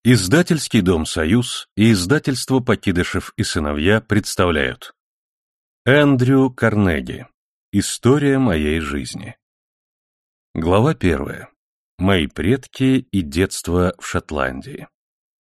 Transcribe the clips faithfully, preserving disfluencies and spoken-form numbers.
Издательский дом «Союз» и издательство «Покидышев и сыновья» представляют Эндрю Карнеги. История моей жизни. Глава первая. Мои предки и детство в Шотландии.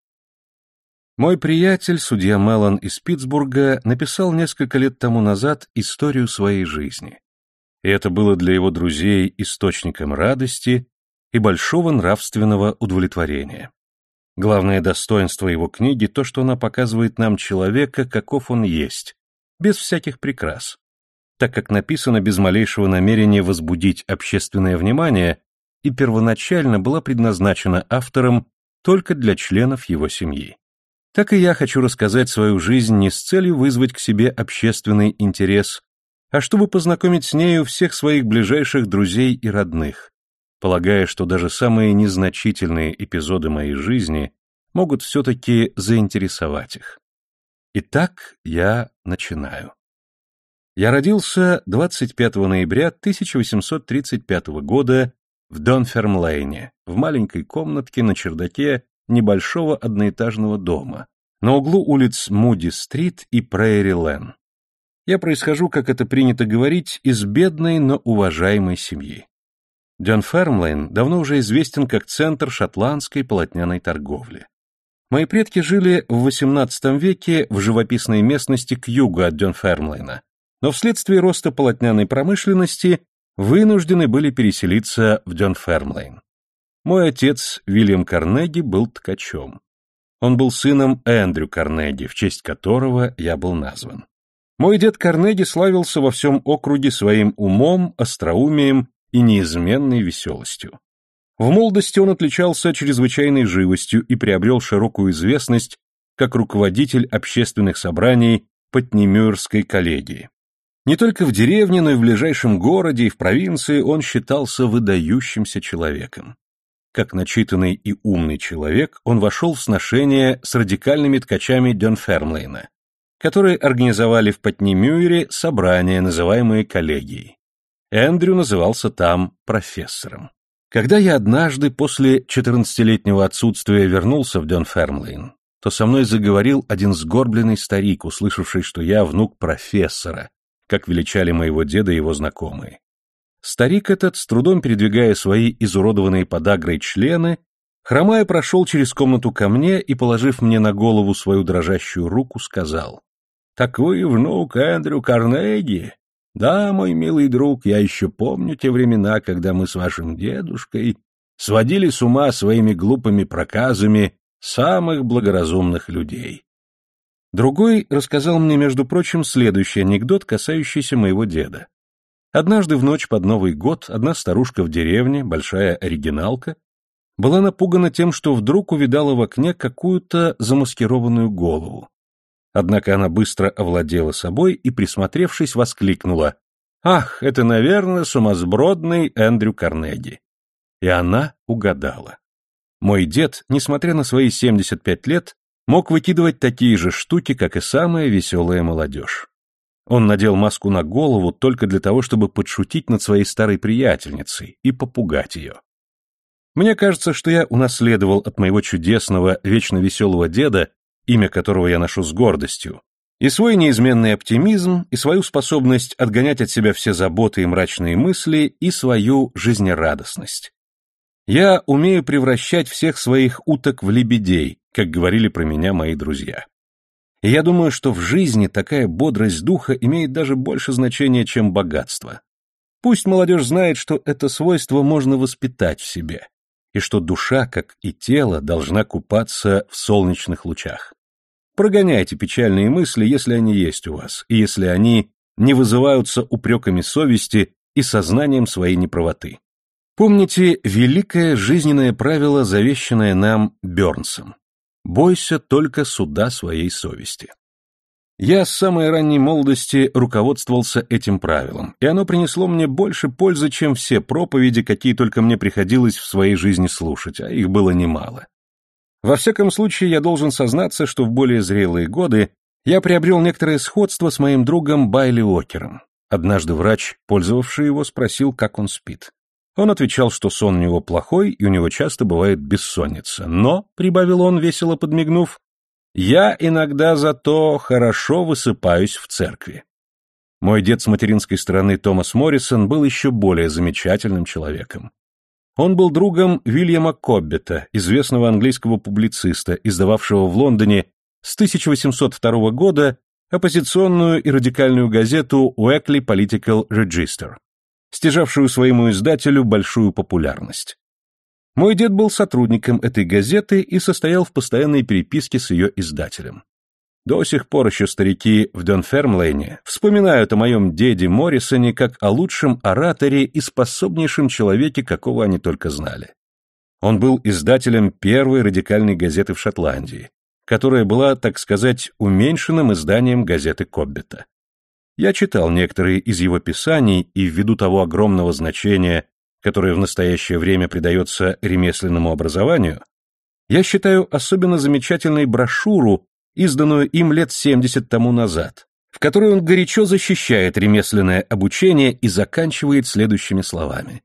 Мой приятель, судья Меллон из Питтсбурга, написал несколько лет тому назад историю своей жизни. И это было для его друзей источником радости и большого нравственного удовлетворения. Главное достоинство его книги то, что она показывает нам человека, каков он есть, без всяких прикрас, так как написано без малейшего намерения возбудить общественное внимание и первоначально была предназначена автором только для членов его семьи. Так и я хочу рассказать свою жизнь не с целью вызвать к себе общественный интерес, а чтобы познакомить с нею всех своих ближайших друзей и родных, полагая, что даже самые незначительные эпизоды моей жизни могут все-таки заинтересовать их. Итак, я начинаю. Я родился двадцать пятого ноября тысяча восемьсот тридцать пятого года в Дунфермлейне, в маленькой комнатке на чердаке небольшого одноэтажного дома, на углу улиц Муди-стрит и Прейри-лэн. Я происхожу, как это принято говорить, из бедной, но уважаемой семьи. Дунфермлейн давно уже известен как центр шотландской полотняной торговли. Мои предки жили в восемнадцатом веке в живописной местности к югу от Дунфермлейна, но вследствие роста полотняной промышленности вынуждены были переселиться в Дунфермлейн. Мой отец, Вильям Карнеги, был ткачом. Он был сыном Эндрю Карнеги, в честь которого я был назван. Мой дед Карнеги славился во всем округе своим умом, остроумием и неизменной веселостью. В молодости он отличался чрезвычайной живостью и приобрел широкую известность как руководитель общественных собраний Патнемюирской коллегии. Не только в деревне, но и в ближайшем городе и в провинции он считался выдающимся человеком. Как начитанный и умный человек, он вошел в сношение с радикальными ткачами Дунфермлейна, которые организовали в Патнемюире собрания, называемые коллегией. Эндрю назывался там профессором. Когда я однажды после четырнадцатилетнего отсутствия вернулся в Дунфермлейн, то со мной заговорил один сгорбленный старик, услышавший, что я внук профессора, как величали моего деда его знакомые. Старик этот, с трудом передвигая свои изуродованные подагрой члены, хромая прошел через комнату ко мне и, положив мне на голову свою дрожащую руку, сказал: «Так вы внук Эндрю Карнеги? Да, мой милый друг, я еще помню те времена, когда мы с вашим дедушкой сводили с ума своими глупыми проказами самых благоразумных людей». Другой рассказал мне, между прочим, следующий анекдот, касающийся моего деда. Однажды в ночь под Новый год одна старушка в деревне, большая оригиналка, была напугана тем, что вдруг увидала в окне какую-то замаскированную голову. Однако она быстро овладела собой и, присмотревшись, воскликнула: «Ах, это, наверное, сумасбродный Эндрю Карнеги». И она угадала. Мой дед, несмотря на свои семьдесят пять лет, мог выкидывать такие же штуки, как и самая веселая молодежь. Он надел маску на голову только для того, чтобы подшутить над своей старой приятельницей и попугать ее. Мне кажется, что я унаследовал от моего чудесного, вечно веселого деда, имя которого я ношу с гордостью, и свой неизменный оптимизм, и свою способность отгонять от себя все заботы и мрачные мысли, и свою жизнерадостность. Я умею превращать всех своих уток в лебедей, как говорили про меня мои друзья. И я думаю, что в жизни такая бодрость духа имеет даже больше значения, чем богатство. Пусть молодежь знает, что это свойство можно воспитать в себе, и что душа, как и тело, должна купаться в солнечных лучах. Прогоняйте печальные мысли, если они есть у вас, и если они не вызываются упреками совести и сознанием своей неправоты. Помните великое жизненное правило, завещанное нам Бёрнсом: «Бойся только суда своей совести». Я с самой ранней молодости руководствовался этим правилом, и оно принесло мне больше пользы, чем все проповеди, какие только мне приходилось в своей жизни слушать, а их было немало. Во всяком случае, я должен сознаться, что в более зрелые годы я приобрел некоторое сходство с моим другом Байли Окером. Однажды врач, пользовавший его, спросил, как он спит. Он отвечал, что сон у него плохой, и у него часто бывает бессонница. Но, — прибавил он, весело подмигнув, — я иногда зато хорошо высыпаюсь в церкви. Мой дед с материнской стороны Томас Моррисон был еще более замечательным человеком. Он был другом Уильяма Коббета, известного английского публициста, издававшего в Лондоне с тысяча восемьсот второго года оппозиционную и радикальную газету Weekly Political Register, стяжавшую своему издателю большую популярность. Мой дед был сотрудником этой газеты и состоял в постоянной переписке с ее издателем. До сих пор еще старики в Дунфермлейне вспоминают о моем деде Моррисоне как о лучшем ораторе и способнейшем человеке, какого они только знали. Он был издателем первой радикальной газеты в Шотландии, которая была, так сказать, уменьшенным изданием газеты Коббета. Я читал некоторые из его писаний, и ввиду того огромного значения, которое в настоящее время придается ремесленному образованию, я считаю особенно замечательной брошюру, изданную им лет семьдесят тому назад, в которой он горячо защищает ремесленное обучение и заканчивает следующими словами.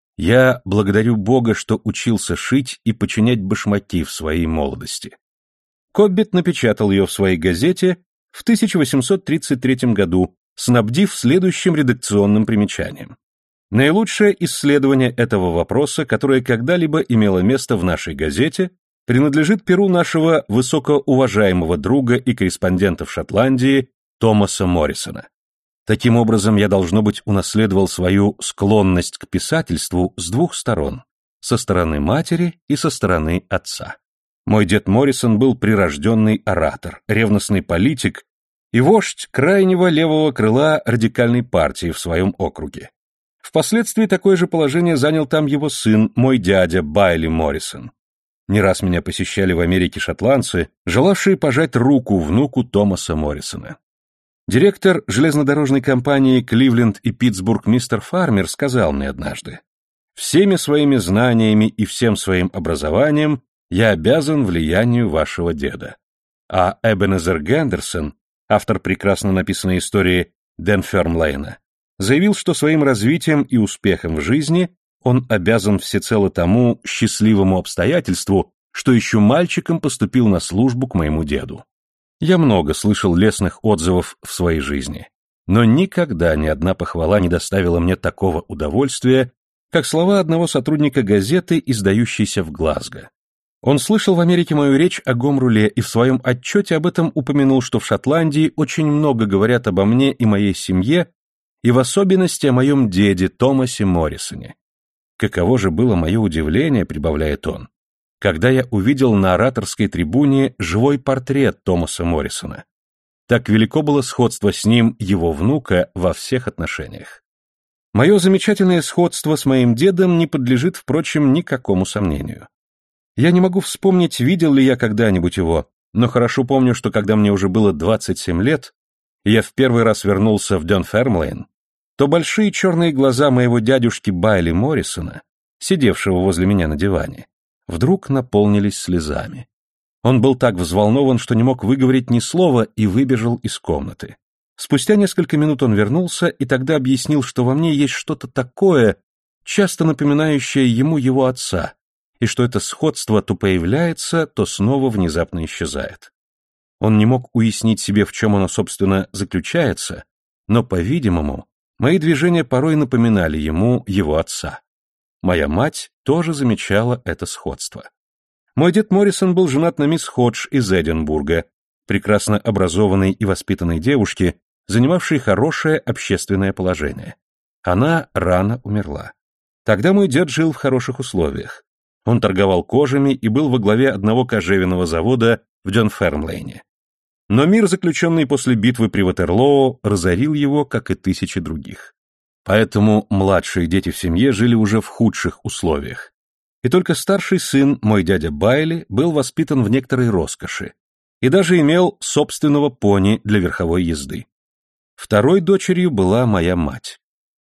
«Я благодарю Бога, что учился шить и починять башмаки в своей молодости». Коббет напечатал ее в своей газете в тысяча восемьсот тридцать третьем году, снабдив следующим редакционным примечанием. Наилучшее исследование этого вопроса, которое когда-либо имело место в нашей газете, принадлежит перу нашего высокоуважаемого друга и корреспондента в Шотландии Томаса Моррисона. Таким образом, я, должно быть, унаследовал свою склонность к писательству с двух сторон, со стороны матери и со стороны отца. Мой дед Моррисон был прирожденный оратор, ревностный политик и вождь крайнего левого крыла радикальной партии в своем округе. Впоследствии такое же положение занял там его сын, мой дядя Байли Моррисон. Не раз меня посещали в Америке шотландцы, желавшие пожать руку внуку Томаса Моррисона. Директор железнодорожной компании Кливленд и Питтсбург мистер Фармер сказал мне однажды: «Всеми своими знаниями и всем своим образованием я обязан влиянию вашего деда». А Эбенезер Гендерсон, автор прекрасно написанной истории Дунфермлейна, заявил, что своим развитием и успехом в жизни он обязан всецело тому счастливому обстоятельству, что еще мальчиком поступил на службу к моему деду. Я много слышал лестных отзывов в своей жизни, но никогда ни одна похвала не доставила мне такого удовольствия, как слова одного сотрудника газеты, издающейся в Глазго. Он слышал в Америке мою речь о Гом-Руле и в своем отчете об этом упомянул, что в Шотландии очень много говорят обо мне и моей семье, и в особенности о моем деде Томасе Моррисоне. Каково же было мое удивление, прибавляет он, когда я увидел на ораторской трибуне живой портрет Томаса Моррисона. Так велико было сходство с ним его внука во всех отношениях. Мое замечательное сходство с моим дедом не подлежит, впрочем, никакому сомнению. Я не могу вспомнить, видел ли я когда-нибудь его, но хорошо помню, что когда мне уже было двадцать семь лет, и я в первый раз вернулся в Дунфермлейн, то большие черные глаза моего дядюшки Байли Моррисона, сидевшего возле меня на диване, вдруг наполнились слезами. Он был так взволнован, что не мог выговорить ни слова и выбежал из комнаты. Спустя несколько минут он вернулся и тогда объяснил, что во мне есть что-то такое, часто напоминающее ему его отца, и что это сходство то появляется, то снова внезапно исчезает. Он не мог уяснить себе, в чем оно, собственно, заключается, но, по-видимому, мои движения порой напоминали ему его отца. Моя мать тоже замечала это сходство. Мой дед Моррисон был женат на мисс Ходж из Эдинбурга, прекрасно образованной и воспитанной девушке, занимавшей хорошее общественное положение. Она рано умерла. Тогда мой дед жил в хороших условиях. Он торговал кожами и был во главе одного кожевенного завода в Дунфермлейне. Но мир, заключенный после битвы при Ватерлоо, разорил его, как и тысячи других. Поэтому младшие дети в семье жили уже в худших условиях. И только старший сын, мой дядя Байли, был воспитан в некоторой роскоши и даже имел собственного пони для верховой езды. Второй дочерью была моя мать.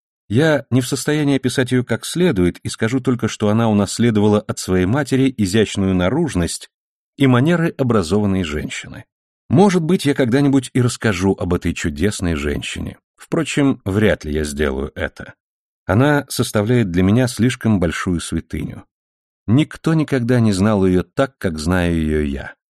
Я не в состоянии описать ее как следует и скажу только, что она унаследовала от своей матери изящную наружность и манеры образованной женщины. Может быть, я когда-нибудь и расскажу об этой чудесной женщине. Впрочем, вряд ли я сделаю это. Она составляет для меня слишком большую святыню. Никто никогда не знал ее так, как знаю ее я.